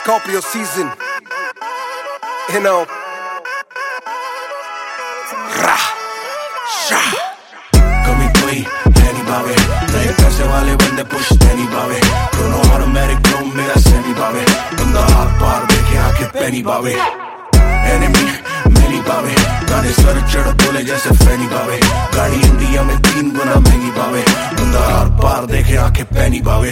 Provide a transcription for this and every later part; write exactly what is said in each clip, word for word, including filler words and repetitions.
Scorpio season, you know. Ra, sha. कमी कोई है नहीं बावे, नए पैसे वाले बंदे पुश्ते नहीं बावे, दोनों ऑटोमेटिक क्रोम मेरा सेमी बावे, बंदा हाथ पार देखे आके पैनी बावे, एनिमी मेरी बावे, गाने सर चढ़ बोले जैसे फैनी बावे, गाड़ी इंडिया में तीन गुना महंगी बावे, बंदा हाथ पार देखे आके पैनी बावे।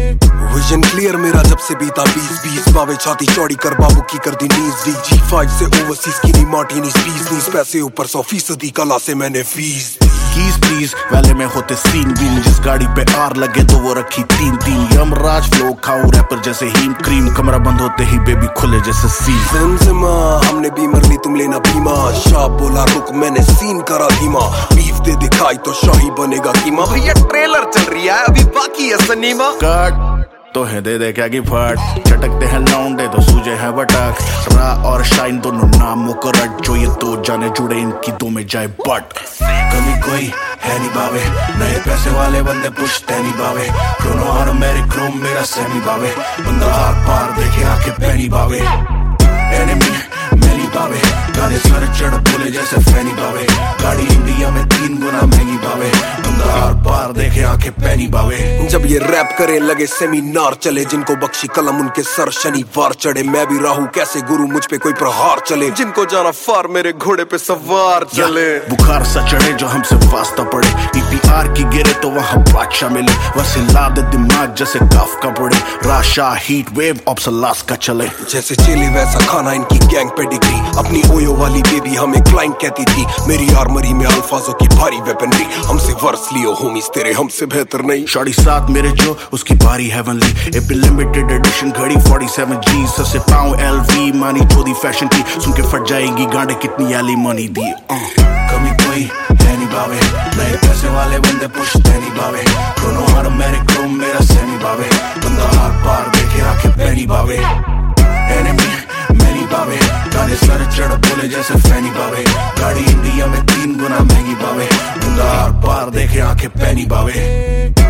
विजन क्लियर मेरा जब से बीता बीस बीस बावे, छाती चौड़ी कर बाबू की कर दी नीज दी, जी फाइव से ओवरसीज की नहीं मार्टिनीज प्लीज नीज, पैसे ऊपर सौ फीसदी कला से मैंने फीस कीज प्लीज वाले में होते सीन बीन, जिस गाड़ी पे आर लगे तो वो रखी तीन तीन, यमराज फ्लो खाऊं रैपर जैसे हीम क्रीम, कमरा बंद होते ही बेबी खुले जैसे सीन। ज़िमज़िमा हमने बीमर ली तुम लेना बीमा, शाह बोला रुक मैंने सीन करा धीमा, बीफ दे दिखाई तो शाही बनेगा कीमा, भैया ट्रेलर चल रही है अभी बाकी है सनीमा। कट तो है दे दे क्या की फट, चटकते हैं लौंडे तो सूझे हैं बटक, रा और शाइन दोनों नामों को रट, जो ये दो जाने जुड़े इनकी दो में जाए बट। कमी कोई है नहीं बावे, नए पैसे वाले बंदे पुश्ते नहीं बावे, दोनों ऑटोमेटिक क्रोम मेरा सेमी बावे, बंदा हाथ पार देखे आके पैनी बावे, एनिमी मेरी बावे, गाने सर चढ़ बोले जैसे फैनी बावे, गाड़ी इंडिया में तीन गुना महंगी बावे, बंदा हाथ पार देखे आके पैनी बावे। जब ये रैप करे लगे सेमिनार चले, जिनको बख्शी कलम उनके सर शनिवार चढ़े, मैं भी राहू कैसे गुरु मुझ पे कोई प्रहार चले, जिनको जाना फार मेरे घोड़े पे सवार चले, बुखार सा चढ़े जो हमसे वास्ता पड़े, ईपीआर की गिरे तो वहाँ बादशाह मिले, वैसे लाद दिमाग जैसे काफ का पड़े, राशा हीट वेव ऑप्सलास का चले, जैसे चेले वैसा खाना इनकी गैंग पेडिग्री, अपनी ओयो वाली बेबी हमें क्लाइंट कहती थी, मेरी आर्मरी में अल्फाजों की भारी वेपनरी, हमसे वर्स लियो होमीज तेरे हमसे बेहतर नहीं, शॉडी साथ मेरे जो उसकी बारी हेवनली, ए लिमिटेड एडिशन घड़ी सैंतालीस जी, ससे पाऊं एलवी मानी चोदी फैशन की, सुन के फट जाएगी गांडे कितनी एली मनी दी। कमी कोई है नहीं बावे, नए पैसे वाले बंदे पुश्ते नहीं बावे, दोनों ऑटोमेटिक क्रोम मेरा सेमी बावे, बंदा हाथ पार देखे आके पैनी बावे, एनिमी मेरी बावे, गाने सर चढ़ बोले जैसे फैनी बावे, गाड़ी इंडिया में तीन गुना महंगी बावे, बंदा हाथ पार देखे आके पैनी बावे।